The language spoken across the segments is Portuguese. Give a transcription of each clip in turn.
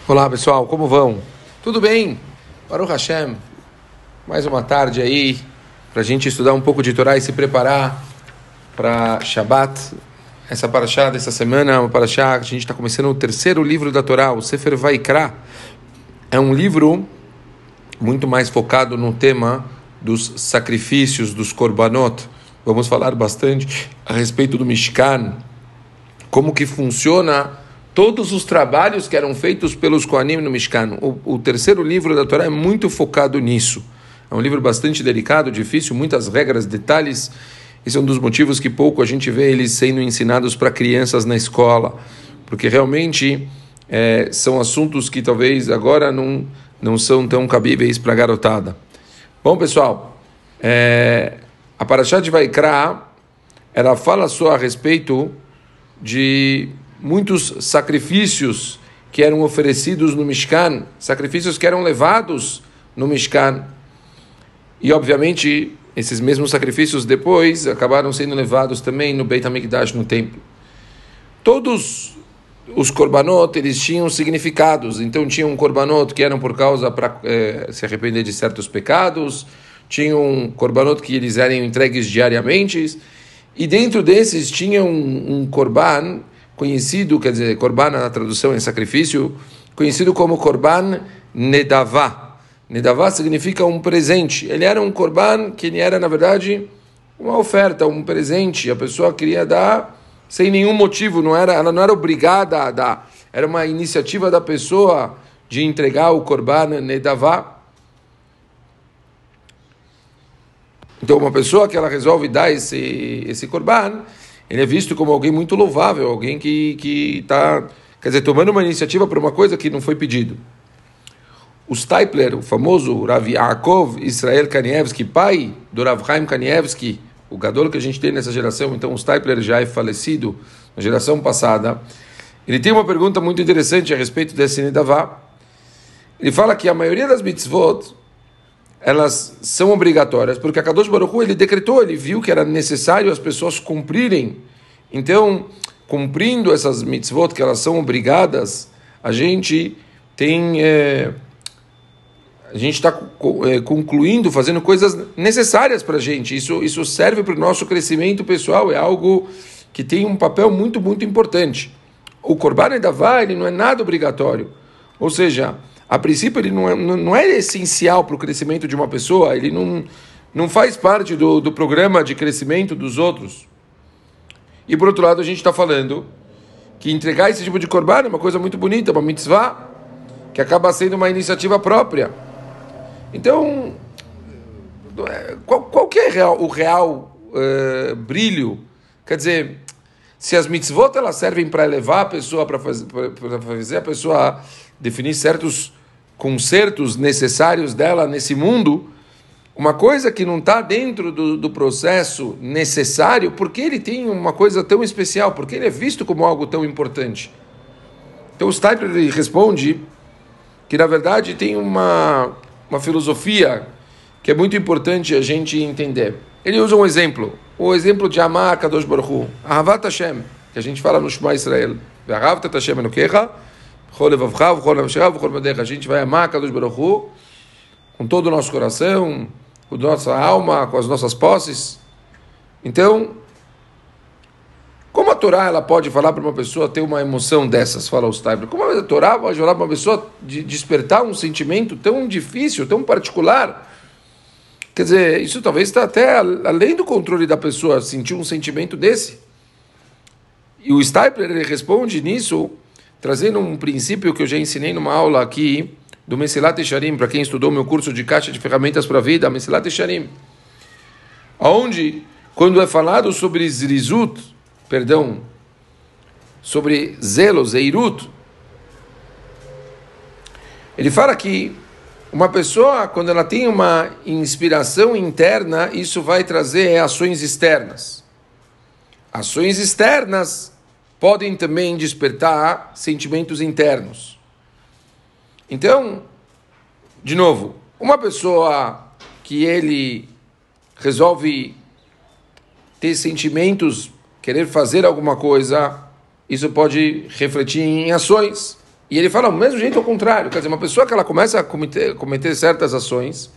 Olá pessoal, como vão? Tudo bem? Baruch Hashem, mais uma tarde aí para a gente estudar um pouco de Torá e se preparar para Shabbat. Essa paraxá dessa semana é uma paraxá que a gente está começando o terceiro livro da Torá, o Sefer Vaikra. É um livro muito mais focado no tema dos sacrifícios, dos korbanot. Vamos falar bastante a respeito do Mishkan, como que funciona todos os trabalhos que eram feitos pelos Kohanim no Mishkan. O terceiro livro da Torá é muito focado nisso. É um livro bastante delicado, difícil, muitas regras, detalhes. Esse é um dos motivos que pouco a gente vê eles sendo ensinados para crianças na escola, porque realmente são assuntos que talvez agora não são tão cabíveis para a garotada. Bom, pessoal, a Parashá de Vaikra, ela fala só a respeito de muitos sacrifícios que eram oferecidos no Mishkan, sacrifícios que eram levados no Mishkan. E, obviamente, esses mesmos sacrifícios depois acabaram sendo levados também no Beit HaMikdash, no templo. Todos os korbanot, eles tinham significados. Então, tinha um korbanot que eram por causa para se arrepender de certos pecados, tinha um korbanot que eles eram entregues diariamente, e dentro desses tinha um korban conhecido, quer dizer, korban na tradução é sacrifício, conhecido como korban nedavá. Nedavá significa um presente. Ele era um korban que ele era, na verdade, uma oferta, um presente. A pessoa queria dar sem nenhum motivo, ela não era obrigada a dar. Era uma iniciativa da pessoa de entregar o korban nedavá. Então, uma pessoa que ela resolve dar esse korban, ele é visto como alguém muito louvável, alguém que está, quer dizer, tomando uma iniciativa para uma coisa que não foi pedido. O Steipler, o famoso Rav Yaakov Israel Kanievsky, pai do Rav Chaim Kanievsky, o gadol que a gente tem nessa geração, então o Steipler já é falecido na geração passada, ele tem uma pergunta muito interessante a respeito desse Nedavá. Ele fala que a maioria das mitzvot, elas são obrigatórias, porque a Kadosh Baruch Hu, ele decretou, ele viu que era necessário as pessoas cumprirem. Então, cumprindo essas mitzvot, que elas são obrigadas, a gente está concluindo, fazendo coisas necessárias para a gente. Isso serve para o nosso crescimento pessoal, é algo que tem um papel muito, muito importante. O Korban Nedavá, ele não é nada obrigatório, ou seja, a princípio ele não é essencial para o crescimento de uma pessoa, ele não faz parte do programa de crescimento dos outros. E por outro lado a gente está falando que entregar esse tipo de korban é uma coisa muito bonita, uma mitzvah, que acaba sendo uma iniciativa própria. Então, qual que é o real brilho? Quer dizer, se as mitzvot elas servem para elevar a pessoa, para fazer a pessoa definir certos concertos necessários dela nesse mundo, uma coisa que não está dentro do processo necessário, porque ele tem uma coisa tão especial, porque ele é visto como algo tão importante. Então o Steipler responde que na verdade tem uma filosofia que é muito importante a gente entender. Ele usa um exemplo, o exemplo de Amar Kadosh Baruch Hu, Ahavat Hashem, que a gente fala no Shema Israel, Ve'ahavta Hashem Elokecha, a gente vai amar a Kadosh Baruch Hu com todo o nosso coração, com a nossa alma, com as nossas posses. Então, como a Torá ela pode falar para uma pessoa ter uma emoção dessas, fala o Steipler? Como a Torá pode falar para uma pessoa despertar um sentimento tão difícil, tão particular? Quer dizer, isso talvez está até além do controle da pessoa, sentir um sentimento desse. E o Steipler ele responde nisso, trazendo um princípio que eu já ensinei numa aula aqui, do Mesilat Yesharim, para quem estudou meu curso de caixa de ferramentas para a vida, Mesilat Yesharim, onde, quando é falado sobre sobre zelo, zeirut, ele fala que uma pessoa, quando ela tem uma inspiração interna, isso vai trazer ações externas. Ações externas podem também despertar sentimentos internos. Então, de novo, uma pessoa que ele resolve ter sentimentos, querer fazer alguma coisa, isso pode refletir em ações. E ele fala, do mesmo jeito ao contrário. Quer dizer, uma pessoa que ela começa a cometer certas ações,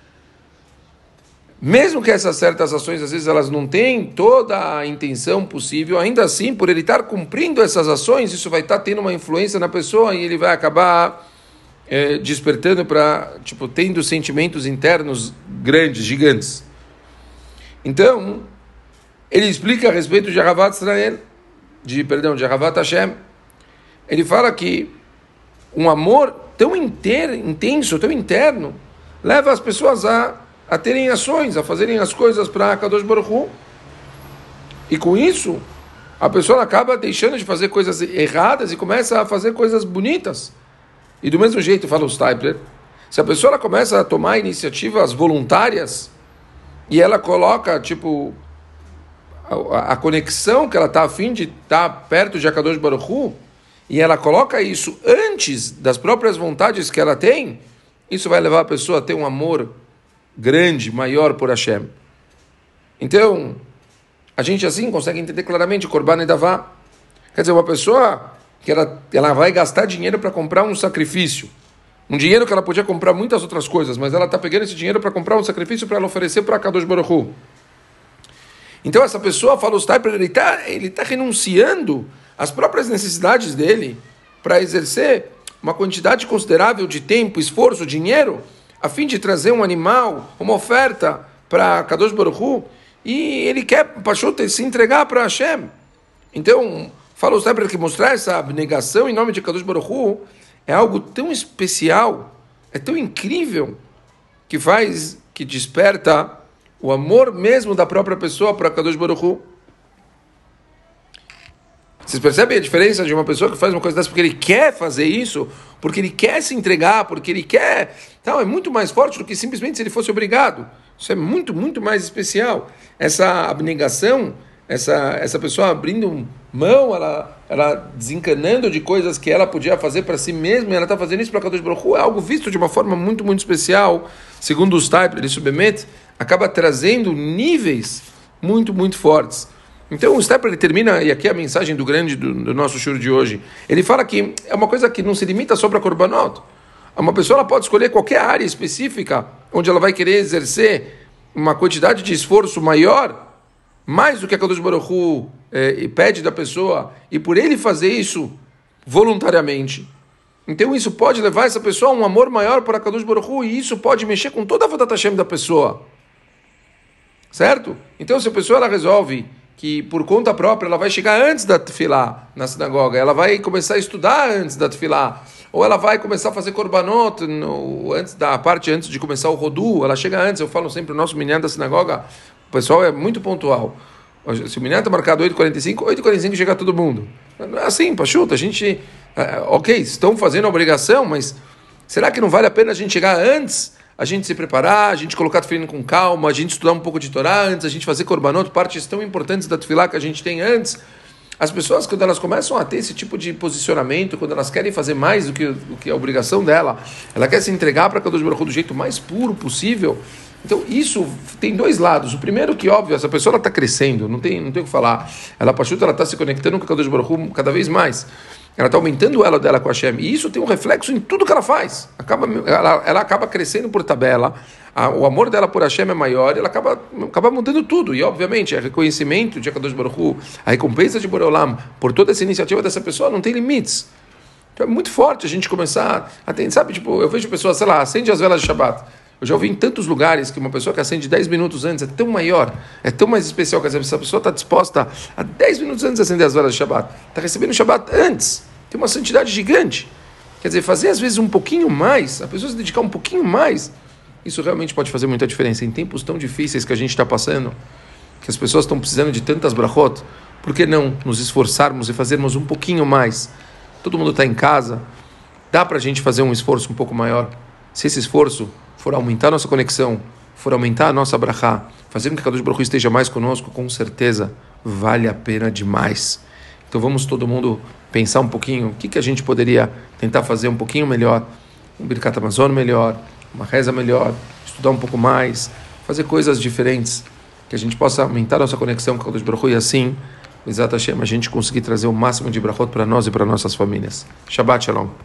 mesmo que essas certas ações, às vezes, elas não têm toda a intenção possível, ainda assim, por ele estar cumprindo essas ações, isso vai estar tendo uma influência na pessoa e ele vai acabar despertando para, tendo sentimentos internos grandes, gigantes. Então, ele explica a respeito de Ahavat Israel, de Ahavat Hashem. Ele fala que um amor tão intenso, tão interno, leva as pessoas a terem ações, a fazerem as coisas para Kadosh Baruch Hu. E com isso, a pessoa acaba deixando de fazer coisas erradas e começa a fazer coisas bonitas. E do mesmo jeito, fala o Stipler, se a pessoa ela começa a tomar iniciativas voluntárias e ela coloca, a conexão que ela está a fim de estar perto de Kadosh Baruch Hu, e ela coloca isso antes das próprias vontades que ela tem, isso vai levar a pessoa a ter um amor grande, maior por Hashem. Então, a gente assim consegue entender claramente Korban Nedavá. Quer dizer, uma pessoa que ela vai gastar dinheiro para comprar um sacrifício. Um dinheiro que ela podia comprar muitas outras coisas, mas ela está pegando esse dinheiro para comprar um sacrifício para ela oferecer para Kadosh Baruch Hu. Então essa pessoa, fala o Stipler, ele tá renunciando às próprias necessidades dele para exercer uma quantidade considerável de tempo, esforço, dinheiro, a fim de trazer um animal, uma oferta para Kadosh Baruch Hu, e ele quer, Pachuta, se entregar para Hashem. Então, fala o Stipler que mostrar essa abnegação em nome de Kadosh Baruch Hu é algo tão especial, é tão incrível, que desperta o amor mesmo da própria pessoa para Kadosh Baruch Hu. Vocês percebem a diferença de uma pessoa que faz uma coisa dessa porque ele quer fazer isso, porque ele quer se entregar, porque ele quer... Então, é muito mais forte do que simplesmente se ele fosse obrigado. Isso é muito, muito mais especial. Essa abnegação, essa pessoa abrindo mão, ela desencanando de coisas que ela podia fazer para si mesma, e ela está fazendo isso para Kadosh Baruch Hu, é algo visto de uma forma muito, muito especial. Segundo o Stipler, isso Bemet acaba trazendo níveis muito, muito fortes. Então o Stipler ele termina, e aqui é a mensagem do nosso shur de hoje, ele fala que é uma coisa que não se limita só para Korbanot. Uma pessoa ela pode escolher qualquer área específica onde ela vai querer exercer uma quantidade de esforço maior, mais do que a Kadosh Baruch Hu pede da pessoa, e por ele fazer isso voluntariamente. Então isso pode levar essa pessoa a um amor maior para a Kadosh Baruch Hu, e isso pode mexer com toda a Avodat Hashem da pessoa. Certo? Então se a pessoa ela resolve que por conta própria ela vai chegar antes da tefilá na sinagoga, ela vai começar a estudar antes da tefilá, ou ela vai começar a fazer korbanot antes de começar o rodu, ela chega antes. Eu falo sempre, o nosso minyan da sinagoga, o pessoal é muito pontual. Se o minyan está marcado 8h45, 8h45 chega todo mundo. Não é assim, Pachuta, a gente... ok, estão fazendo a obrigação, mas será que não vale a pena a gente chegar antes? A gente se preparar, a gente colocar tefilin com calma, a gente estudar um pouco de Torá antes, a gente fazer korbanot, partes tão importantes da tefilá que a gente tem antes. As pessoas, quando elas começam a ter esse tipo de posicionamento, quando elas querem fazer mais do que a obrigação dela, ela quer se entregar para Kadosh Baruch Hu do jeito mais puro possível. Então, isso tem dois lados. O primeiro que, óbvio, essa pessoa está crescendo, não tem o que falar. Ela está se conectando com Kadosh Baruch Hu cada vez mais. Ela está aumentando o elo dela com a Hashem. E isso tem um reflexo em tudo que ela faz. Ela acaba crescendo por tabela. O amor dela por Hashem é maior. E ela acaba mudando tudo. E, obviamente, o reconhecimento de Kadosh Baruch Hu, a recompensa de Boreolam por toda essa iniciativa dessa pessoa não tem limites. Então, é muito forte a gente começar a ter... Sabe, eu vejo pessoas, sei lá, acende as velas de Shabbat. Eu já ouvi em tantos lugares que uma pessoa que acende 10 minutos antes é tão maior, é tão mais especial, que essa pessoa está disposta a 10 minutos antes de acender as velas de Shabbat. Está recebendo o Shabbat antes. Tem uma santidade gigante. Quer dizer, fazer às vezes um pouquinho mais, a pessoa se dedicar um pouquinho mais, isso realmente pode fazer muita diferença. Em tempos tão difíceis que a gente está passando, que as pessoas estão precisando de tantas brachot, por que não nos esforçarmos e fazermos um pouquinho mais? Todo mundo está em casa, dá para a gente fazer um esforço um pouco maior. Se esse esforço for aumentar a nossa conexão, for aumentar a nossa brachá, fazer com que a Kadosh Baruch Hu esteja mais conosco, com certeza vale a pena demais. Então vamos todo mundo pensar um pouquinho, o que a gente poderia tentar fazer um pouquinho melhor, um Birkat Hamazon melhor, uma reza melhor, estudar um pouco mais, fazer coisas diferentes, que a gente possa aumentar a nossa conexão com a Kadosh Baruch Hu, e assim, Bezat Hashem, a gente conseguir trazer o máximo de brachot para nós e para nossas famílias. Shabbat Shalom.